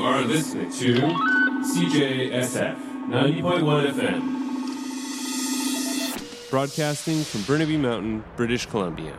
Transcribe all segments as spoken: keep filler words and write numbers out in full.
are listening to C J S F ninety point one F M. Broadcasting from Burnaby Mountain, British Columbia.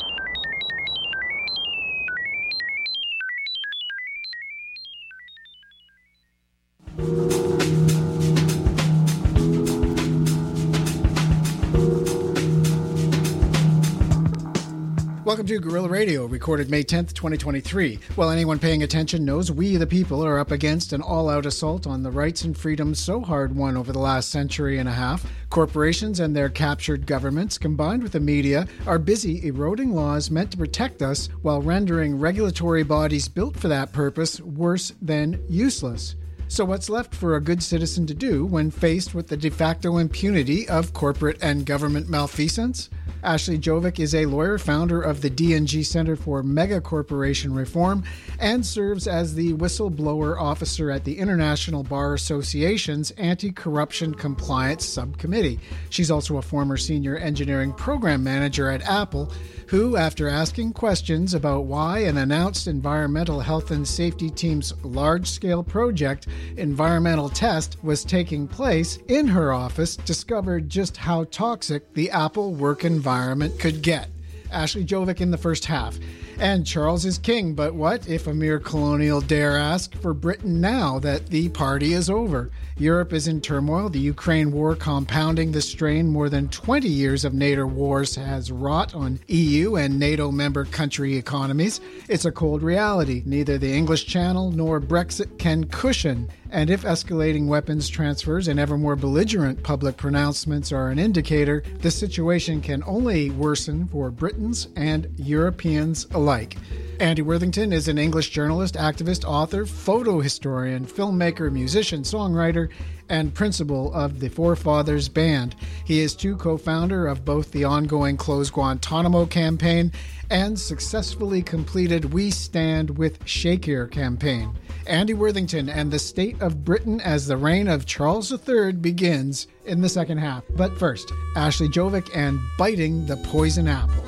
Welcome to Guerrilla Radio, recorded May tenth, twenty twenty-three. Well, anyone paying attention knows we, the people, are up against an all-out assault on the rights and freedoms so hard won over the last century and a half. Corporations and their captured governments, combined with the media, are busy eroding laws meant to protect us while rendering regulatory bodies built for that purpose worse than useless. So what's left for a good citizen to do when faced with the de facto impunity of corporate and government malfeasance? Ashley Jovic is a lawyer, founder of the D and G Center for Mega Corporation Reform, and serves as the whistleblower officer at the International Bar Association's Anti-Corruption Compliance Subcommittee. She's also a former senior engineering program manager at Apple, who, after asking questions about why an announced environmental health and safety team's large-scale project, Environmental Test, was taking place in her office, discovered just how toxic the Apple work environment could get. Ashley Jovic in the first half. And Charles is king, but what, if a mere colonial dare ask, for Britain now that the party is over? Europe is in turmoil, the Ukraine war compounding the strain more than twenty years of NATO wars has wrought on E U and NATO member country economies. It's a cold reality. Neither the English Channel nor Brexit can cushion. And if escalating weapons transfers and ever more belligerent public pronouncements are an indicator, the situation can only worsen for Britons and Europeans alike. Andy Worthington is an English journalist, activist, author, photo historian, filmmaker, musician, songwriter, and principal of the Forefathers Band. He is too co-founder of both the ongoing Close Guantanamo campaign and successfully completed We Stand with Shakir campaign. Andy Worthington and the state of Britain as the reign of Charles the Third begins in the second half. But first, Ashley Jovic and Biting the Poison Apple.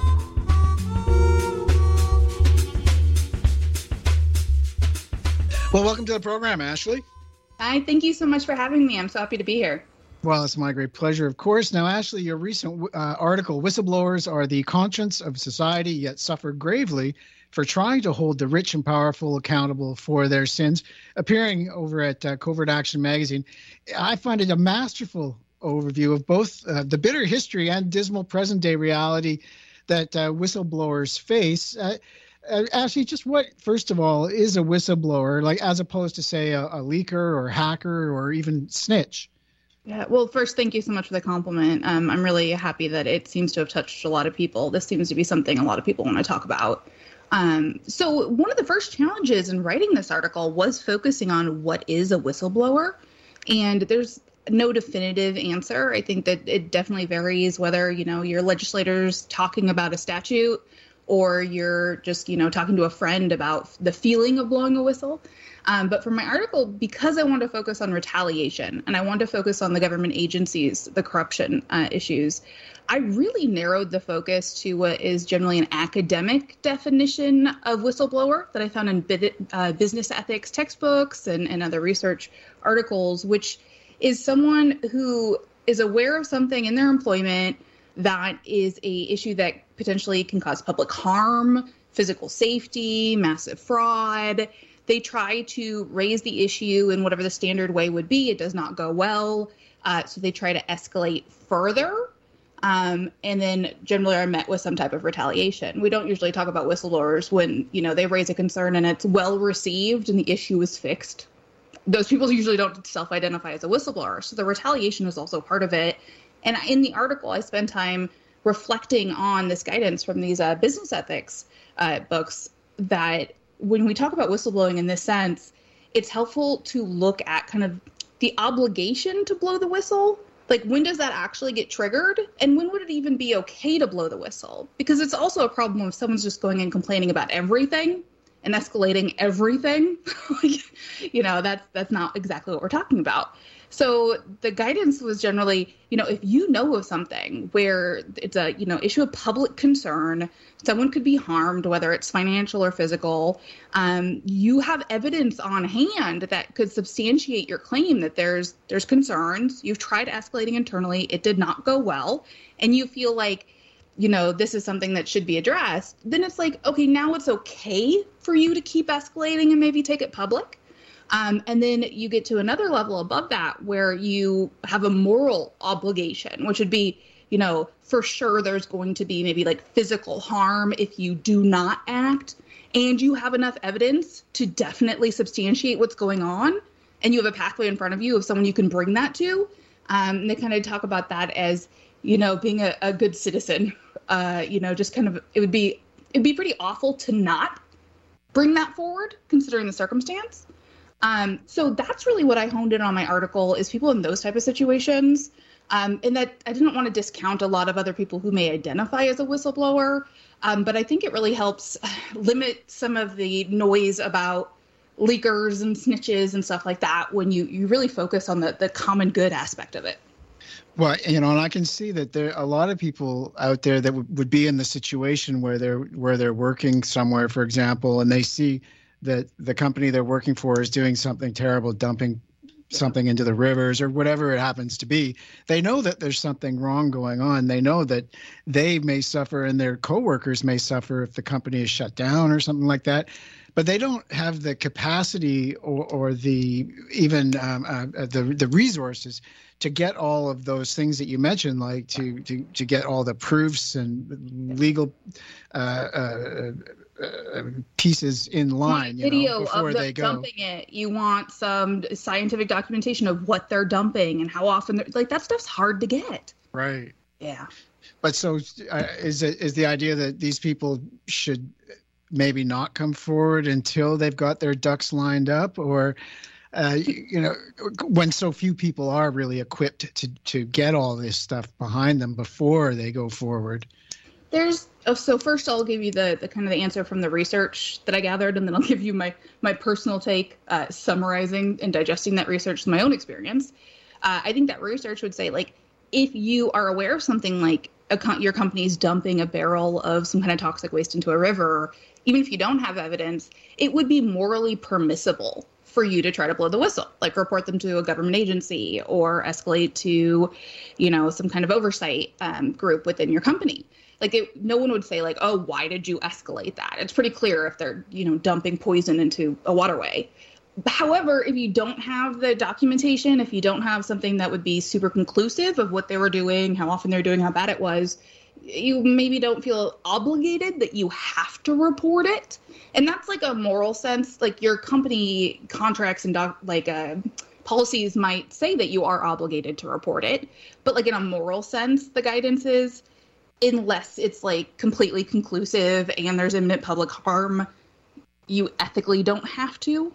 Well, welcome to the program, Ashley. Hi, thank you so much for having me. I'm so happy to be here. Well, it's my great pleasure, of course. Now, Ashley, your recent uh, article, Whistleblowers Are the Conscience of Society, Yet Suffer Gravely for Trying to Hold the Rich and Powerful Accountable for Their Sins, appearing over at uh, Covert Action Magazine. I find it a masterful overview of both uh, the bitter history and dismal present-day reality that uh, whistleblowers face. Uh, Uh, Ashley, just what, first of all, is a whistleblower, like as opposed to, say, a, a leaker or hacker or even snitch? Yeah, well, first, thank you so much for the compliment. Um, I'm really happy that it seems to have touched a lot of people. This seems to be something a lot of people want to talk about. Um, so one of the first challenges in writing this article was focusing on what is a whistleblower. And there's no definitive answer. I think that it definitely varies whether, you know, your legislators talking about a statute or you're just, you know, talking to a friend about the feeling of blowing a whistle. Um, but for my article, because I want to focus on retaliation and I want to focus on the government agencies, the corruption uh, issues, I really narrowed the focus to what is generally an academic definition of whistleblower that I found in bid, uh, business ethics textbooks and, and other research articles, which is someone who is aware of something in their employment that is a issue that potentially can cause public harm, physical safety, massive fraud. They try to raise the issue in whatever the standard way would be. It does not go well. Uh, so they try to escalate further. Um, and then generally are met with some type of retaliation. We don't usually talk about whistleblowers when, you know, they raise a concern and it's well received and the issue is fixed. Those people usually don't self-identify as a whistleblower. So the retaliation is also part of it. And in the article, I spend time reflecting on this guidance from these uh, business ethics uh, books that when we talk about whistleblowing in this sense, it's helpful to look at kind of the obligation to blow the whistle. Like, when does that actually get triggered? And when would it even be okay to blow the whistle? Because it's also a problem if someone's just going and complaining about everything and escalating everything. You know, that's that's not exactly what we're talking about. So the guidance was generally, you know, if you know of something where it's a, you know, issue of public concern, someone could be harmed, whether it's financial or physical, um, you have evidence on hand that could substantiate your claim that there's there's concerns. You've tried escalating internally. It did not go well. And you feel like, you know, this is something that should be addressed. Then it's like, okay, now it's okay for you to keep escalating and maybe take it public. Um, and then you get to another level above that where you have a moral obligation, which would be, you know, for sure there's going to be maybe like physical harm if you do not act, and you have enough evidence to definitely substantiate what's going on, and you have a pathway in front of you of someone you can bring that to. Um, and they kind of talk about that as, you know, being a, a good citizen. Uh, you know, just kind of, it would be, it'd be pretty awful to not bring that forward considering the circumstance. Um, so that's really what I honed in on my article, is people in those type of situations. Um, and that I didn't want to discount a lot of other people who may identify as a whistleblower. Um, but I think it really helps limit some of the noise about leakers and snitches and stuff like that when you, you really focus on the, the common good aspect of it. Well, you know, and I can see that there are a lot of people out there that w- would be in the situation where they're where they're working somewhere, for example, and they see that the company they're working for is doing something terrible, dumping something into the rivers or whatever it happens to be. They know that there's something wrong going on. They know that they may suffer and their coworkers may suffer if the company is shut down or something like that. But they don't have the capacity or, or the even um, uh, the the resources to get all of those things that you mentioned, like to to, to get all the proofs and legal uh, uh, uh, pieces in line. You video know, before of them they go. dumping it. You want some scientific documentation of what they're dumping and how often they're like, that stuff's hard to get. Right. Yeah. But so uh, is it is the idea that these people should maybe not come forward until they've got their ducks lined up, or uh, you know, when so few people are really equipped to to get all this stuff behind them before they go forward? There's oh, so first I'll give you the, the kind of the answer from the research that I gathered, and then I'll give you my my personal take, uh, summarizing and digesting that research to my own experience. Uh, I think that research would say, like, if you are aware of something like a co- your company's dumping a barrel of some kind of toxic waste into a river, even if you don't have evidence, it would be morally permissible for you to try to blow the whistle, like report them to a government agency or escalate to, you know, some kind of oversight um, group within your company. Like, it, no one would say, like, oh, why did you escalate that? It's pretty clear if they're, you know, dumping poison into a waterway. However, if you don't have the documentation, if you don't have something that would be super conclusive of what they were doing, how often they're doing, how bad it was, you maybe don't feel obligated that you have to report it. And that's like a moral sense. Like, your company contracts and doc, like uh, policies might say that you are obligated to report it. But like in a moral sense, the guidance is, unless it's like completely conclusive and there's imminent public harm, you ethically don't have to.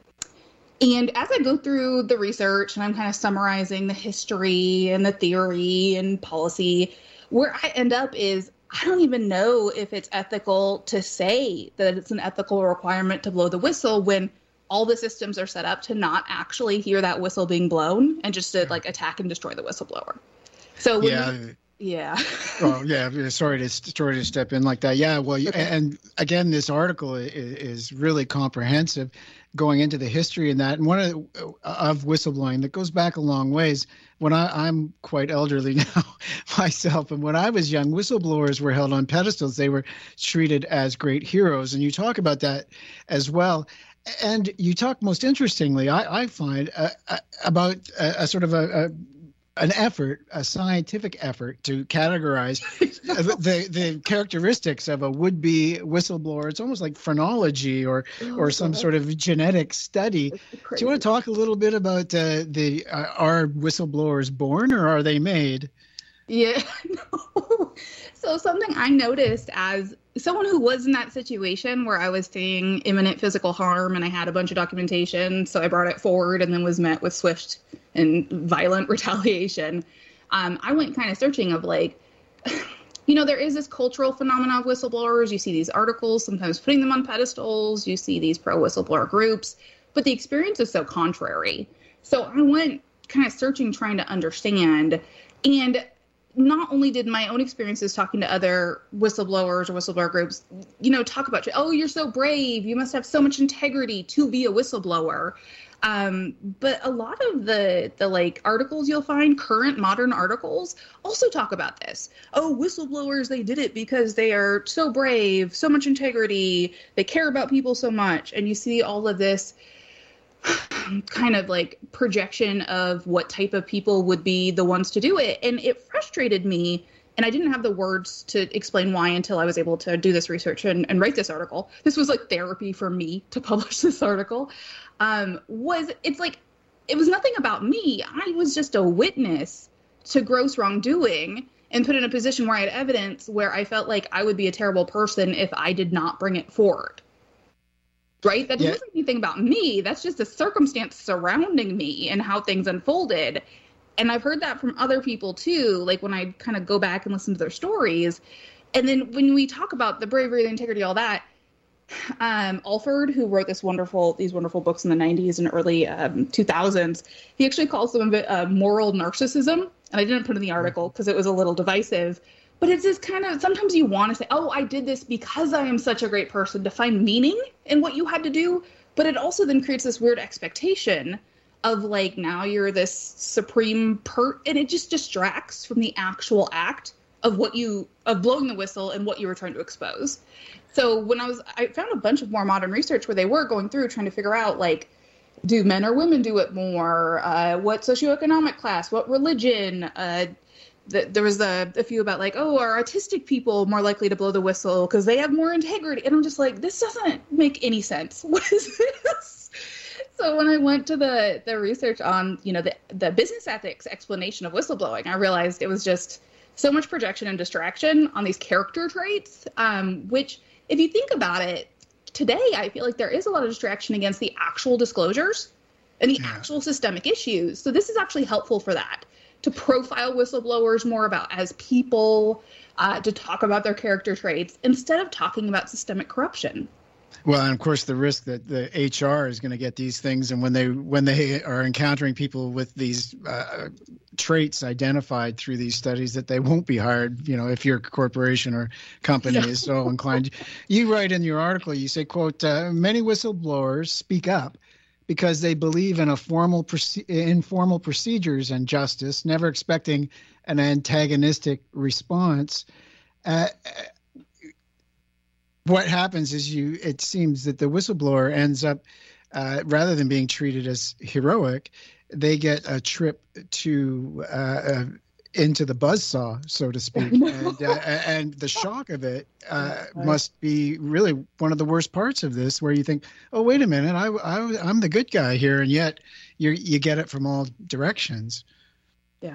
And as I go through the research and I'm kind of summarizing the history and the theory and policy, where I end up is I don't even know if it's ethical to say that it's an ethical requirement to blow the whistle when all the systems are set up to not actually hear that whistle being blown and just to like attack and destroy the whistleblower. So when yeah. we, yeah. Oh, yeah. Sorry to sorry to step in like that. Yeah. Well, okay. and again, this article is, is really comprehensive, going into the history and that, and one of of whistleblowing that goes back a long ways. When I, I'm quite elderly now myself, and when I was young, whistleblowers were held on pedestals. They were treated as great heroes, and you talk about that as well. And you talk most interestingly, I, I find, uh, about a, a sort of a, a an effort, a scientific effort to categorize the the characteristics of a would-be whistleblower. It's almost like phrenology or oh, or some sort of genetic study. Do you want to talk a little bit about uh, the uh, are whistleblowers born or are they made? Yeah, no. So something I noticed as someone who was in that situation where I was seeing imminent physical harm and I had a bunch of documentation, so I brought it forward and then was met with swift and violent retaliation. Um, I went kind of searching of like, you know, there is this cultural phenomenon of whistleblowers. You see these articles, sometimes putting them on pedestals. You see these pro whistleblower groups, but the experience is so contrary. So I went kind of searching, trying to understand. And not only did my own experiences talking to other whistleblowers or whistleblower groups, you know, talk about, oh, you're so brave, you must have so much integrity to be a whistleblower. Um, but a lot of the, the like articles you'll find, current modern articles, also talk about this. Oh, whistleblowers, they did it because they are so brave, so much integrity, they care about people so much. And you see all of this kind of like projection of what type of people would be the ones to do it. And it frustrated me. And I didn't have the words to explain why until I was able to do this research and, and write this article. This was like therapy for me to publish this article. Um, was it's like, it was nothing about me. I was just a witness to gross wrongdoing and put in a position where I had evidence where I felt like I would be a terrible person if I did not bring it forward. Right? That doesn't yeah. say anything about me. That's just a circumstance surrounding me and how things unfolded. And I've heard that from other people too, like when I kind of go back and listen to their stories. And then when we talk about the bravery, the integrity, all that, um, Alford, who wrote this wonderful, these wonderful books in the nineties and early um, two thousands, he actually calls them a bit uh, moral narcissism. And I didn't put in the article because it was a little divisive. But it's this kind of, sometimes you want to say, oh, I did this because I am such a great person, to find meaning in what you had to do. But it also then creates this weird expectation of like, now you're this supreme per, and it just distracts from the actual act of what you, of blowing the whistle and what you were trying to expose. So when I was, I found a bunch of more modern research where they were going through trying to figure out like, do men or women do it more? Uh, what socioeconomic class? What religion? Uh, th- there was a, a few about like, oh, are autistic people more likely to blow the whistle because they have more integrity? And I'm just like, this doesn't make any sense. What is this? So when I went to the, the research on, you know, the, the business ethics explanation of whistleblowing, I realized it was just so much projection and distraction on these character traits, um, which if you think about it, today, I feel like there is a lot of distraction against the actual disclosures and the yeah. actual systemic issues. So this is actually helpful for that, to profile whistleblowers more about as people, uh, to talk about their character traits instead of talking about systemic corruption. Well, and of course, the risk that the H R is going to get these things, and when they when they are encountering people with these uh, traits identified through these studies, that they won't be hired. You know, if your corporation or company yeah. is so inclined. You write in your article, you say, "quote uh, Many whistleblowers speak up because they believe in a formal proce- informal procedures and justice, never expecting an antagonistic response." Uh, What happens is you. It seems that the whistleblower ends up, uh, rather than being treated as heroic, they get a trip to uh, uh, into the buzzsaw, so to speak, and, uh, and the shock of it uh, must be really one of the worst parts of this. Where you think, "Oh, wait a minute, I, I I'm the good guy here," and yet you you get it from all directions. Yeah,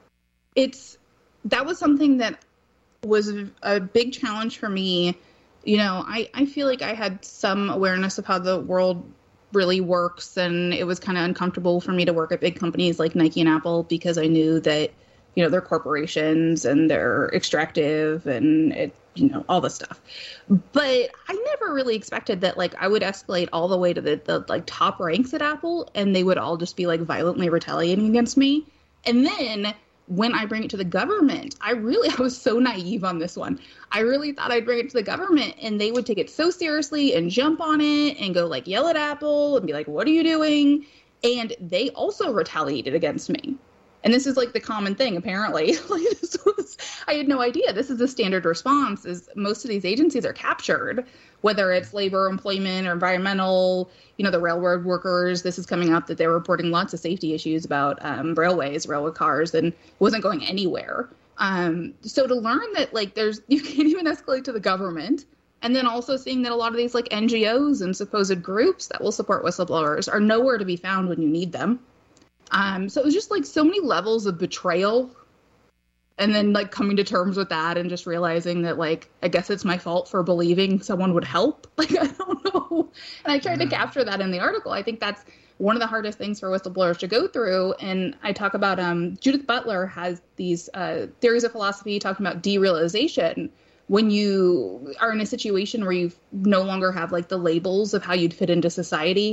it's that was something that was a big challenge for me. You know, I, I feel like I had some awareness of how the world really works, and it was kind of uncomfortable for me to work at big companies like Nike and Apple because I knew that, you know, they're corporations and they're extractive and, it, you know, all this stuff. But I never really expected that, like, I would escalate all the way to the, the like, top ranks at Apple, and they would all just be, like, violently retaliating against me. And then when I bring it to the government, I really, I was so naive on this one. I really thought I'd bring it to the government and they would take it so seriously and jump on it and go like yell at Apple and be like, what are you doing? And they also retaliated against me. And this is like the common thing, apparently. Like this was, I had no idea. This is the standard response is most of these agencies are captured, whether it's labor, employment, or environmental, you know, the railroad workers. This is coming up that they're reporting lots of safety issues about um, railways, railroad cars, and it wasn't going anywhere. Um, so to learn that, like, there's, you can't even escalate to the government. And then also seeing that a lot of these, like, N G Os and supposed groups that will support whistleblowers are nowhere to be found when you need them. Um, so it was just, like, so many levels of betrayal. And then, like, coming to terms with that and just realizing that, like, I guess it's my fault for believing someone would help. Like, I don't know. And I tried to capture that in the article. I think that's one of the hardest things for whistleblowers to go through. And I talk about, um, Judith Butler has these uh, theories of philosophy talking about derealization. When you are in a situation where you no longer have, like, the labels of how you'd fit into society,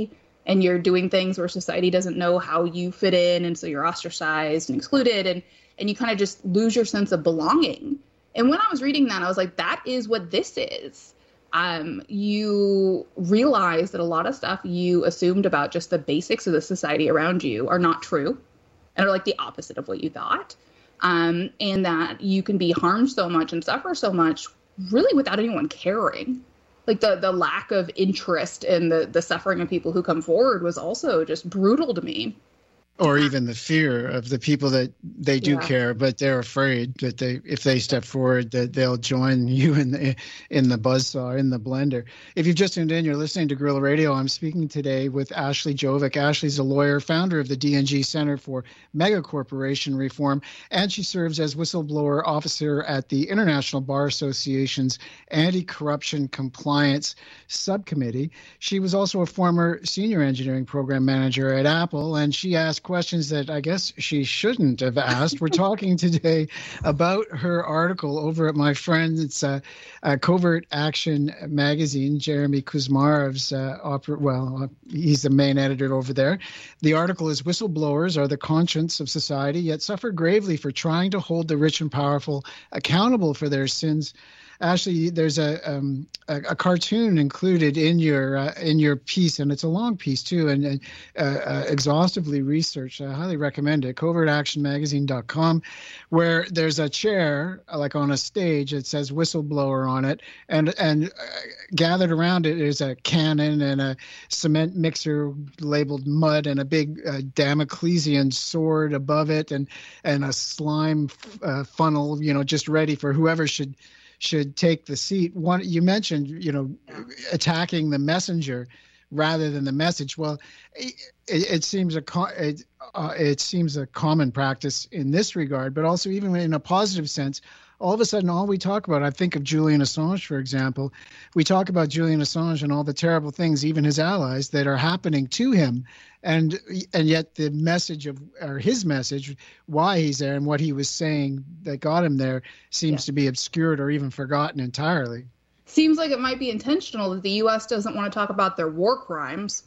and you're doing things where society doesn't know how you fit in, and so you're ostracized and excluded, and and you kind of just lose your sense of belonging. And when I was reading that, I was like, that is what this is. Um, you realize that a lot of stuff you assumed about just the basics of the society around you are not true and are like the opposite of what you thought. Um, and that you can be harmed so much and suffer so much really without anyone caring. Like the, the lack of interest in the, the suffering of people who come forward was also just brutal to me. Or even the fear of the people that they do Yeah. care, but they're afraid that they, if they step forward, that they'll join you in the in the buzzsaw, in the blender. If you've just tuned in, you're listening to Guerrilla Radio. I'm speaking today with Ashley Jovic. Ashley's a lawyer, founder of the D N G Center for Mega Corporation Reform, and she serves as whistleblower officer at the International Bar Association's Anti-Corruption Compliance Subcommittee. She was also a former senior engineering program manager at Apple, and she asked questions that I guess she shouldn't have asked. We're talking today about her article over at my friend, it's uh, uh, Covert Action Magazine, Jeremy Kuzmarov's, uh, oper- well, uh, he's the main editor over there. The article is "Whistleblowers are the conscience of society, yet suffer gravely for trying to hold the rich and powerful accountable for their sins." Ashley, there's a, um, a a cartoon included in your uh, in your piece, and it's a long piece too, and, and uh, uh, exhaustively researched. I highly recommend it. covert action magazine dot com, where there's a chair like on a stage. It says "whistleblower" on it, and and uh, gathered around it is a cannon and a cement mixer labeled mud, and a big uh, Damoclesian sword above it, and and a slime uh, funnel, you know, just ready for whoever should. should take the seat. One, you mentioned, you know, attacking the messenger rather than the message. Well, it, it seems a it, uh, it seems a common practice in this regard, but also even in a positive sense. All of a sudden, all we talk about, I think of Julian Assange, for example, we talk about Julian Assange and all the terrible things, even his allies, that are happening to him. And and yet the message of, or his message, why he's there and what he was saying that got him there seems Yeah. to be obscured or even forgotten entirely. Seems like it might be intentional that the U S doesn't want to talk about their war crimes.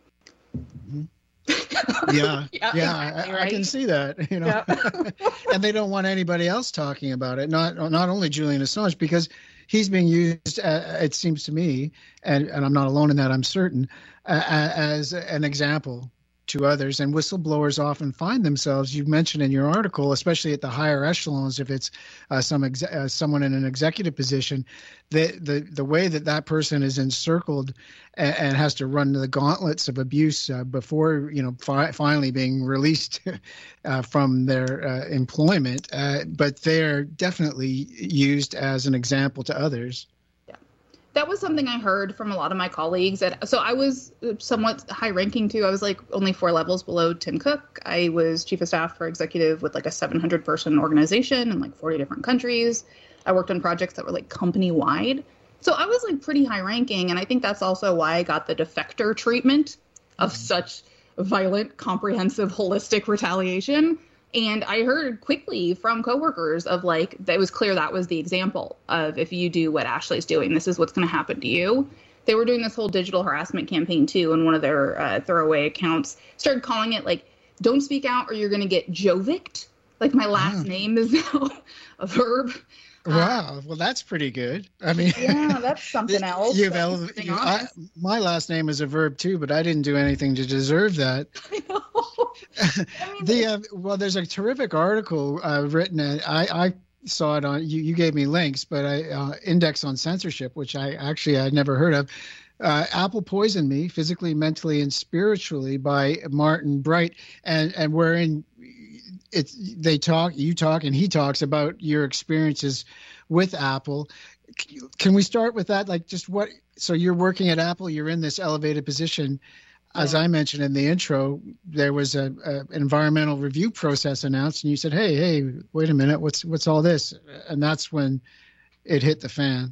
Mm-hmm. Yeah, Yeah, yeah, exactly, I, I right? can see that, you know, Yeah. and they don't want anybody else talking about it. Not not only Julian Assange, because he's being used, uh, it seems to me, and, and I'm not alone in that, I'm certain, uh, as an example to others. And whistleblowers often find themselves, you mentioned in your article, especially at the higher echelons, if it's uh, some exe- uh, someone in an executive position, the, the, the way that that person is encircled and, and has to run the gauntlets of abuse uh, before, you know, fi- finally being released uh, from their uh, employment. Uh, but they're definitely used as an example to others. That was something I heard from a lot of my colleagues. At, so I was somewhat high ranking too. I was like only four levels below Tim Cook. I was chief of staff for executive with like a seven hundred person organization in like forty different countries. I worked on projects that were like company wide. So I was like pretty high ranking. And I think that's also why I got the defector treatment of mm-hmm. such violent, comprehensive, holistic retaliation. And I heard quickly from coworkers of like, that was clear that was the example of if you do what Ashley's doing, this is what's going to happen to you. They were doing this whole digital harassment campaign too. And one of their uh, throwaway accounts started calling it like, don't speak out or you're going to get Jovicked. Like my last Oh. name is now a verb. Wow. Well, that's pretty good. I mean, Yeah, that's something else. You've That's ele- being you, I, honest. my last name is a verb too, but I didn't do anything to deserve that. I know. I mean, The uh, well, there's a terrific article uh, written. Uh, I I saw it on you. You gave me links, but I uh, Index on Censorship, which I actually I'd never heard of. Uh, Apple Poisoned Me Physically, Mentally, and Spiritually by Martin Bright, and and wherein it's they talk, you talk, and he talks about your experiences with Apple. Can we start with that? Like, just what? So you're working at Apple. You're in this elevated position. As Yeah. I mentioned in the intro, there was a, a an environmental review process announced, and you said, "Hey, hey, wait a minute, what's what's all this?" And that's when it hit the fan.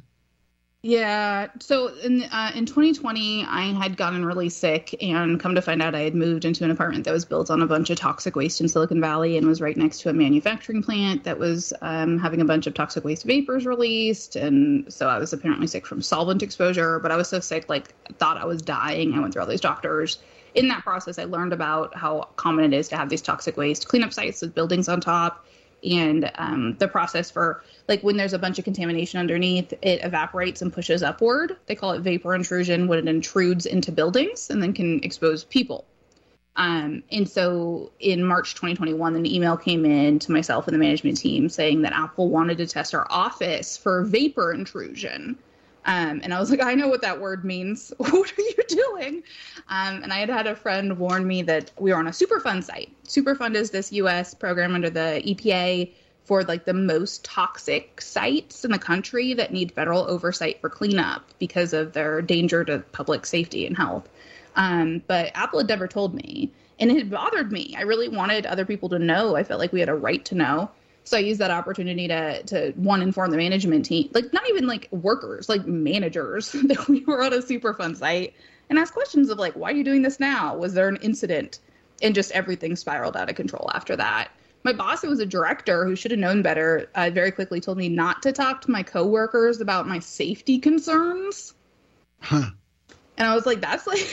Yeah. So in uh, in twenty twenty, I had gotten really sick and come to find out I had moved into an apartment that was built on a bunch of toxic waste in Silicon Valley and was right next to a manufacturing plant that was um, having a bunch of toxic waste vapors released. And so I was apparently sick from solvent exposure, but I was so sick, like thought I was dying. I went through all these doctors. in that process, I learned about how common it is to have these toxic waste cleanup sites with buildings on top, and um, the process for, like, when there's a bunch of contamination underneath, it evaporates and pushes upward. They call it vapor intrusion when it intrudes into buildings and then can expose people. Um, and so in March twenty twenty-one, an email came in to myself and the management team saying that Apple wanted to test our office for vapor intrusion. Um, and I was like, I know what that word means. What are you doing? Um, and I had had a friend warn me that we were on a Superfund site. Superfund is this U S program under the E P A for, like, the most toxic sites in the country that need federal oversight for cleanup because of their danger to public safety and health. Um, but Apple had never told me, and it had bothered me. I really wanted other people to know. I felt like we had a right to know. So I used that opportunity to, to one, inform the management team, like, not even like workers, like managers, that we were on a Superfund site, and ask questions of, like, why are you doing this now? Was there an incident? And just everything spiraled out of control after that. My boss, who was a director who should have known better, uh, very quickly told me not to talk to my coworkers about my safety concerns. Huh. And I was like, that's like,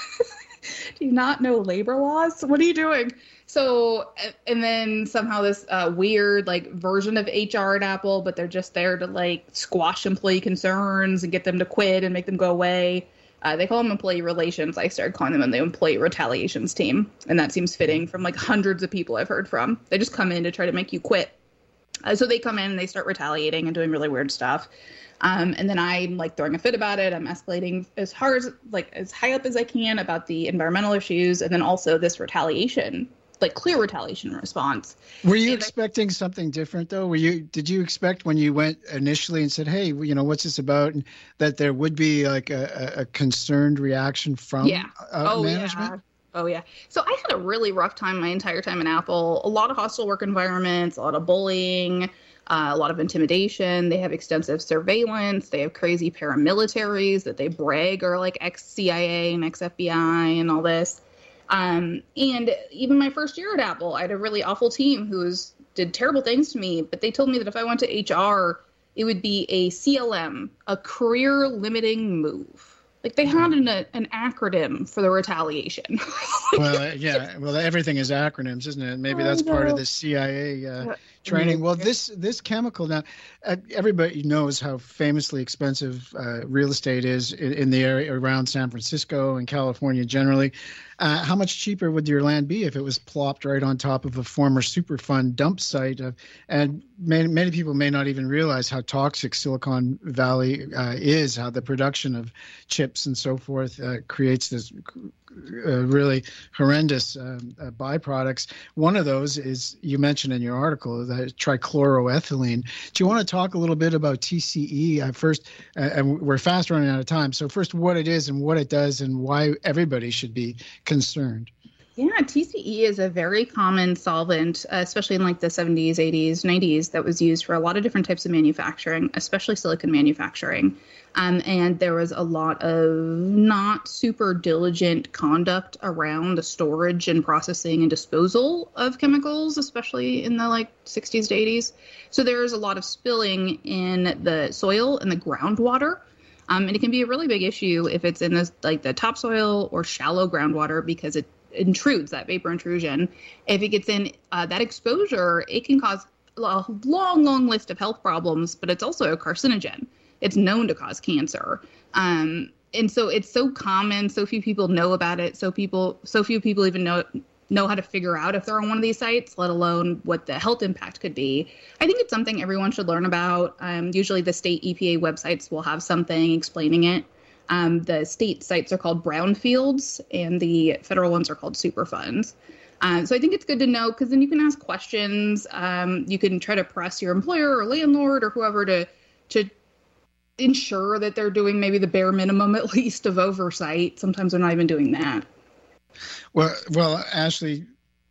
do you not know labor laws? What are you doing? So, and then somehow this uh, weird, like, version of H R at Apple, but they're just there to, like, squash employee concerns and get them to quit and make them go away. Uh, they call them employee relations. I started calling them the employee retaliations team. And that seems fitting from, like, hundreds of people I've heard from. They just come in to try to make you quit. Uh, so they come in and they start retaliating and doing really weird stuff. Um, and then I'm, like, throwing a fit about it. I'm escalating as hard as, like, as high up as I can about the environmental issues. And then also this retaliation, like, clear retaliation response. Were you and expecting I, something different, though? Were you, did you expect when you went initially and said, hey, you know, what's this about? And that there would be, like, a, a concerned reaction from yeah. uh, oh, management? Yeah. Oh, yeah. So I had a really rough time my entire time in Apple. A lot of hostile work environments, a lot of bullying, uh, a lot of intimidation. They have extensive surveillance. They have crazy paramilitaries that they brag are, like, ex-C I A and ex-F B I and all this. Um, and even my first year at Apple, I had a really awful team who was, did terrible things to me. But they told me that if I went to H R, it would be a C L M, a career limiting move. Like, they had an, an acronym for the retaliation. Well, yeah. Well, everything is acronyms, isn't it? Maybe that's part of the C I A uh, training. Well, this this chemical now, uh, everybody knows how famously expensive uh, real estate is in, in the area around San Francisco and California generally. Uh, how much cheaper would your land be if it was plopped right on top of a former Superfund dump site? Uh, and many, many people may not even realize how toxic Silicon Valley uh, is, how the production of chips and so forth uh, creates this uh, really horrendous um, uh, byproducts. One of those is, you mentioned in your article, the trichloroethylene. Do you want to talk a little bit about T C E? Uh, first, uh, and we're fast running out of time. So first, what it is and what it does and why everybody should be concerned. Yeah, T C E is a very common solvent, uh, especially in, like, the seventies, eighties, nineties, that was used for a lot of different types of manufacturing, especially silicon manufacturing. Um, and there was a lot of not super diligent conduct around the storage and processing and disposal of chemicals, especially in the, like, sixties to eighties. So there's a lot of spilling in the soil and the groundwater. Um, and it can be a really big issue if it's in this, like, the topsoil or shallow groundwater, because it intrudes, that vapor intrusion. If it gets in uh, that exposure, it can cause a long, long list of health problems, but it's also a carcinogen. It's known to cause cancer. Um, and so it's so common, so few people know about it, so people, so few people even know know how to figure out if they're on one of these sites, let alone what the health impact could be. I think it's something everyone should learn about. Um, usually the state E P A websites will have something explaining it. Um, the state sites are called brownfields, and the federal ones are called Superfunds. Um, so I think it's good to know, because then you can ask questions. Um, you can try to press your employer or landlord or whoever to to ensure that they're doing maybe the bare minimum, at least, of oversight. Sometimes they're not even doing that. Well, well, Ashley,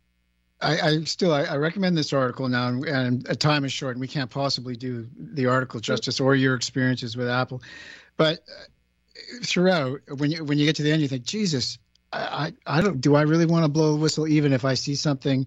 I, I still I, I recommend this article now, and, and time is short, and we can't possibly do the article justice or your experiences with Apple. But throughout, when you when you get to the end, you think, Jesus, I, I, I don't. Do I really want to blow a whistle, even if I see something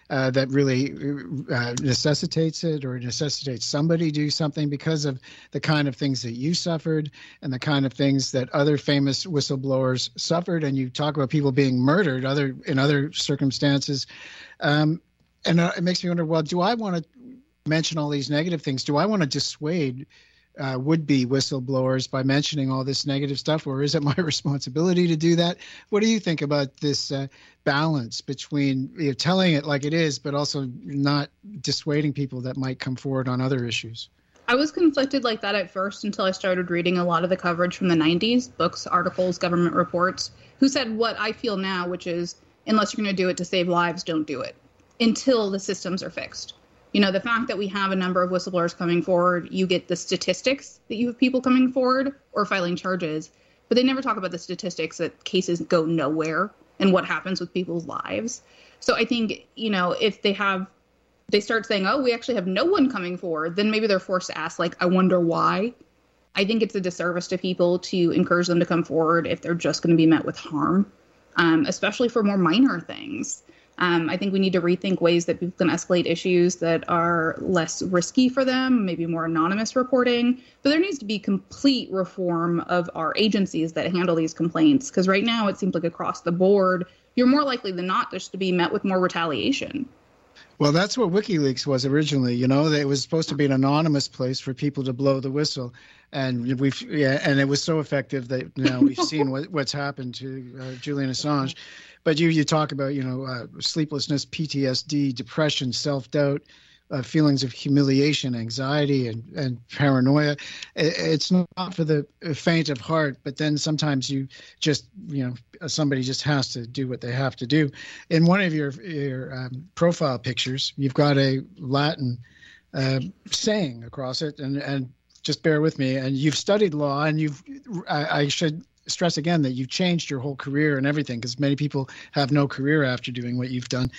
uh, that really uh, necessitates it or necessitates somebody do something because of the kind of things that you suffered and the kind of things that other famous whistleblowers suffered. And you talk about people being murdered other in other circumstances. Um, and uh, it makes me wonder, well, do I want to mention all these negative things? Do I want to dissuade uh, would-be whistleblowers by mentioning all this negative stuff, or is it my responsibility to do that? What do you think about this uh, balance between you know, telling it like it is, but also not dissuading people that might come forward on other issues? I was conflicted like that at first until I started reading a lot of the coverage from the nineties, books, articles, government reports, who said what I feel now, which is, unless you're going to do it to save lives, don't do it until the systems are fixed. You know, the fact that we have a number of whistleblowers coming forward, you get the statistics that you have people coming forward or filing charges, but they never talk about the statistics that cases go nowhere and what happens with people's lives. So I think, you know, if they have, they start saying, oh, we actually have no one coming forward, then maybe they're forced to ask, like, I wonder why. I think it's a disservice to people to encourage them to come forward if they're just going to be met with harm, um, especially for more minor things. Um, I think we need to rethink ways that people can escalate issues that are less risky for them, maybe more anonymous reporting. But there needs to be complete reform of our agencies that handle these complaints, because right now it seems like across the board, you're more likely than not just to be met with more retaliation. Well, that's what WikiLeaks was originally. You know, it was supposed to be an anonymous place for people to blow the whistle, and we've yeah, and it was so effective that now we've seen what, what's happened to uh, Julian Assange. But you you talk about you know uh, sleeplessness, P T S D, depression, self-doubt, uh, feelings of humiliation, anxiety, and and paranoia. It, it's not for the faint of heart. But then sometimes you just you know somebody just has to do what they have to do. In one of your your um, profile pictures, you've got a Latin uh, saying across it, and and just bear with me. And you've studied law, and you've I, I should. stress again that you've changed your whole career and everything, because many people have no career after doing what you've done.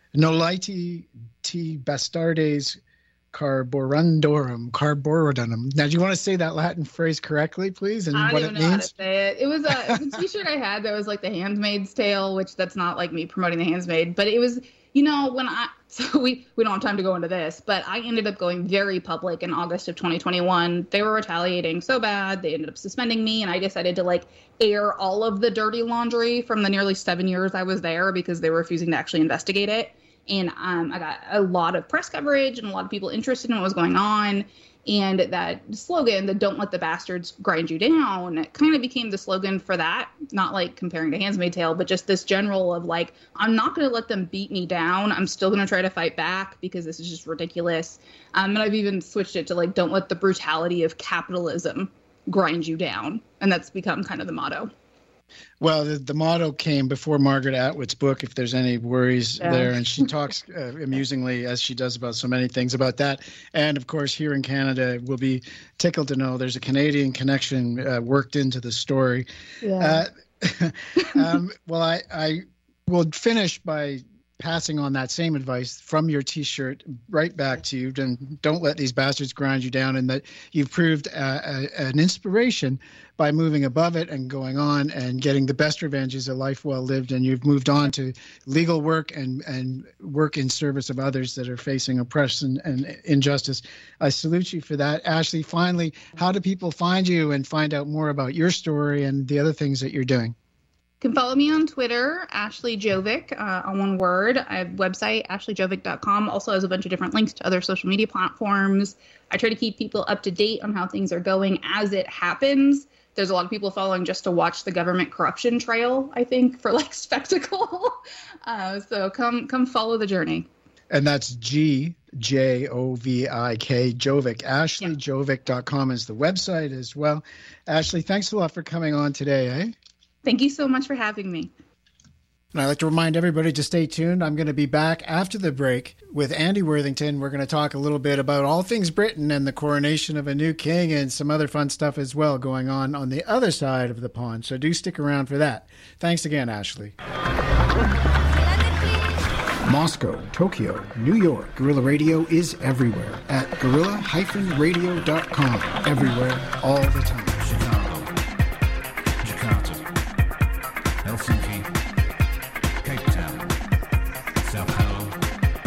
Nolite te bastardes carborundorum, carborundum. Now, do you want to say that Latin phrase correctly, please, and I what don't it even know means? How to say it. It was a, it was a T-shirt I had that was like the Handmaid's Tale, which that's not like me promoting the Handmaid, but it was, you know, when I, so we, we don't have time to go into this, but I ended up going very public in August of twenty twenty-one. They were retaliating so bad, they ended up suspending me, and I decided to like air all of the dirty laundry from the nearly seven years I was there because they were refusing to actually investigate it. And um, I got a lot of press coverage and a lot of people interested in what was going on. And that slogan, the "Don't let the bastards grind you down," kind of became the slogan for that. Not like comparing to Handmaid's Tale, but just this general of like, I'm not going to let them beat me down. I'm still going to try to fight back because this is just ridiculous. Um, and I've even switched it to like, don't let the brutality of capitalism grind you down. And that's become kind of the motto. Well, the, the motto came before Margaret Atwood's book, if there's any worries yeah. there. And she talks uh, amusingly, as she does about so many things, about that. And, of course, here in Canada, we'll be tickled to know there's a Canadian connection uh, worked into the story. Yeah. Uh, um, well, I, I will finish by passing on that same advice from your T-shirt right back to you. And don't let these bastards grind you down, and that you've proved uh, a, an inspiration by moving above it and going on and getting the best revenge is a life well lived. And you've moved on to legal work and, and work in service of others that are facing oppression and injustice. I salute you for that. Ashley, finally, how do people find you and find out more about your story and the other things that you're doing? You can follow me on Twitter, Ashley Jovic, uh, on one word. I have a website, ashley jovic dot com. Also has a bunch of different links to other social media platforms. I try to keep people up to date on how things are going as it happens. There's a lot of people following just to watch the government corruption trail, I think, for like spectacle. uh, so come come follow the journey. And that's G J O V I K, Jovic. ashley jovic dot com is the website as well. Ashley, thanks a lot for coming on today, eh? Thank you so much for having me. And I'd like to remind everybody to stay tuned. I'm going to be back after the break with Andy Worthington. We're going to talk a little bit about all things Britain and the coronation of a new king and some other fun stuff as well going on on the other side of the pond. So do stick around for that. Thanks again, Ashley. Moscow, Tokyo, New York. Guerrilla Radio is everywhere at guerrilla dash radio dot com. Everywhere, all the time. Helsinki, Cape Town, Sao Paulo,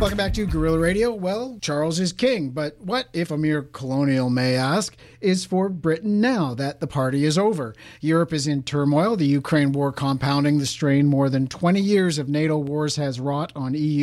Welcome back to Guerrilla Radio. Well, Charles is king, but what, if a mere colonial may ask, is for Britain now that the party is over? Europe is in turmoil, the Ukraine war compounding the strain more than twenty years of NATO wars has wrought on E U